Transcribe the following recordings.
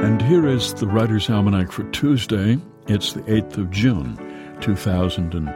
And here is the Writer's Almanac for Tuesday. It's the 8th of June, 2010.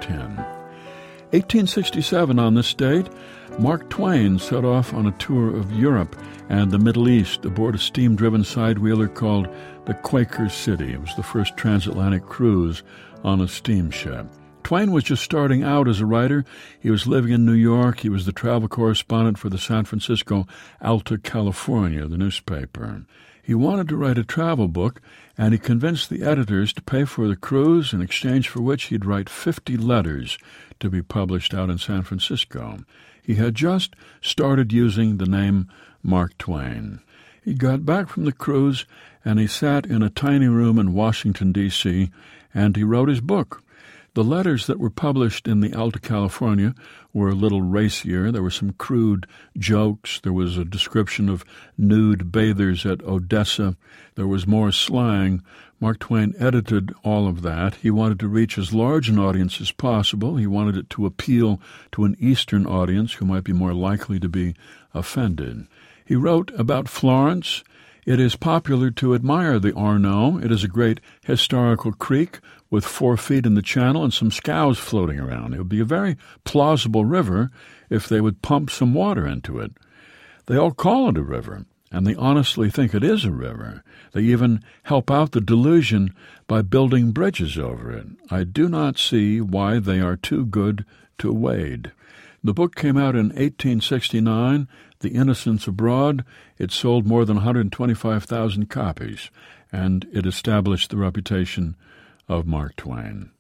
1867 on this date, Mark Twain set off on a tour of Europe and the Middle East aboard a steam-driven side-wheeler called the Quaker City. It was the first transatlantic cruise on a steamship. Twain was just starting out as a writer. He was living in New York. He was the travel correspondent for the San Francisco Alta California, the newspaper. He wanted to write a travel book, and he convinced the editors to pay for the cruise, in exchange for which he'd write 50 letters to be published out in San Francisco. He had just started using the name Mark Twain. He got back from the cruise, and he sat in a tiny room in Washington, D.C., and he wrote his book. The letters that were published in the Alta California were a little racier. There were some crude jokes. There was a description of nude bathers at Odessa. There was more slang. Mark Twain edited all of that. He wanted to reach as large an audience as possible. He wanted it to appeal to an Eastern audience who might be more likely to be offended. He wrote about Florence. It is popular to admire the Arno. It is a great historical creek with 4 feet in the channel and some scows floating around. It would be a very plausible river if they would pump some water into it. They all call it a river, and they honestly think it is a river. They even help out the delusion by building bridges over it. I do not see why they are too good to wade. The book came out in 1869, The Innocents Abroad. It sold more than 125,000 copies, and it established the reputation of Mark Twain.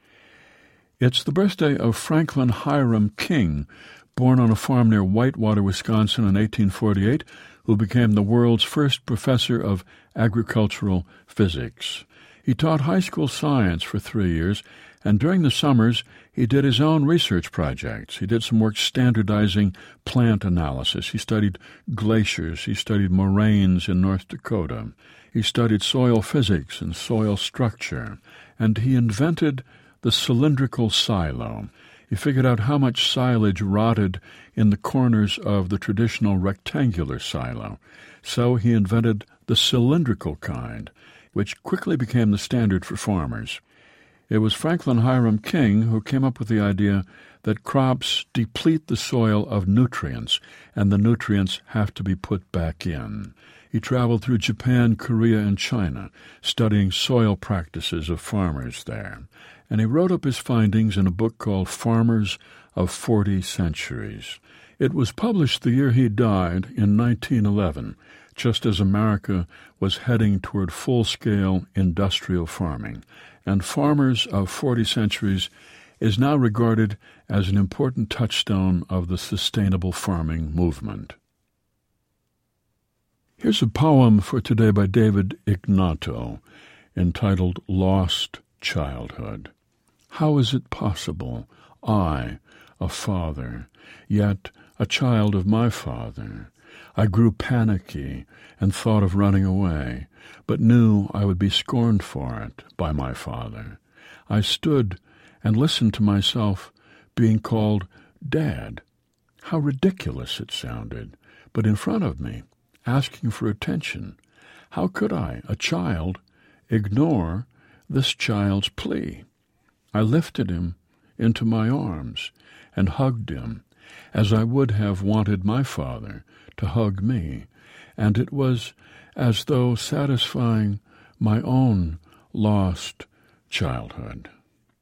It's the birthday of Franklin Hiram King, born on a farm near Whitewater, Wisconsin in 1848, who became the world's first professor of agricultural physics. He taught high school science for 3 years, and during the summers he did his own research projects. He did some work standardizing plant analysis. He studied glaciers. He studied moraines in North Dakota. He studied soil physics and soil structure, and he invented the cylindrical silo. He figured out how much silage rotted in the corners of the traditional rectangular silo. So he invented the cylindrical kind, which quickly became the standard for farmers. It was Franklin Hiram King who came up with the idea that crops deplete the soil of nutrients, and the nutrients have to be put back in. He traveled through Japan, Korea, and China, studying soil practices of farmers there. And he wrote up his findings in a book called Farmers of 40 Centuries. It was published the year he died in 1911, just as America was heading toward full-scale industrial farming. And Farmers of 40 Centuries is now regarded as an important touchstone of the sustainable farming movement. Here's a poem for today by David Ignato, entitled Lost Childhood. How is it possible, I, a father, yet a child of my father? I grew panicky and thought of running away, but knew I would be scorned for it by my father. I stood and listened to myself being called Dad. How ridiculous it sounded, but in front of me, asking for attention. How could I, a child, ignore this child's plea? I lifted him into my arms and hugged him as I would have wanted my father to hug me, and it was as though satisfying my own lost childhood.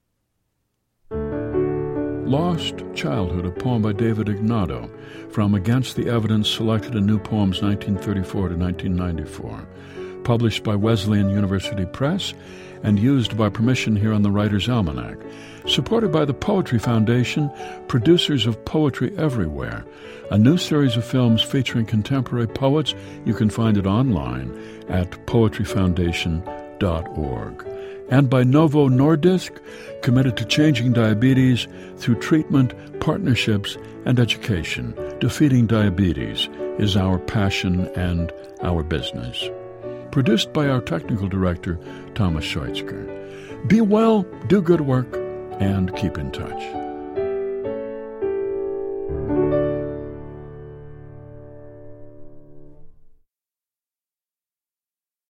Lost Childhood, a poem by David Ignato, from Against the Evidence, selected in New Poems 1934 to 1994, published by Wesleyan University Press and used by permission here on the Writer's Almanac, supported by the Poetry Foundation, producers of Poetry Everywhere, a new series of films featuring contemporary poets. You can find it online at poetryfoundation.org. And by Novo Nordisk, committed to changing diabetes through treatment, partnerships, and education. Defeating diabetes is our passion and our business. Produced by our technical director, Thomas Scheutzker. Be well, do good work, and keep in touch.